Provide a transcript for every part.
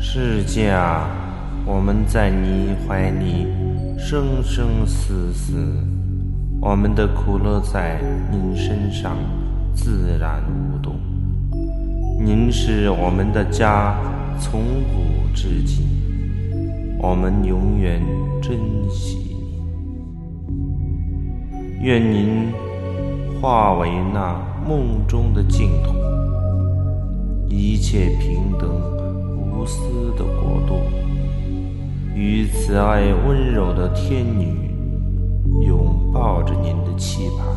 世界啊，我们在你怀里生生死死，我们的苦乐在您身上自然无动。您是我们的家，从古至今，我们永远珍惜你。愿您化为那梦中的净土，一切平等无私的国度，与慈爱温柔的天女拥抱着您的期盼，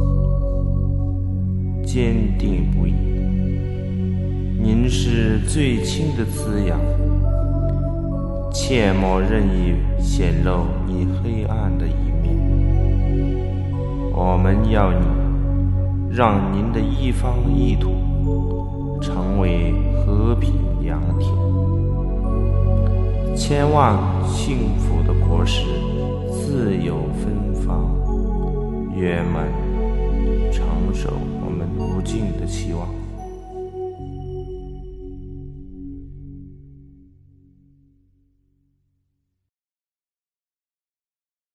坚定不移。您是最亲的滋养，切莫任意显露你黑暗的一面。我们要你让您的一方一土成为和平良田，千万幸福的果实自由芬芳，圆满长守我们无尽的期望。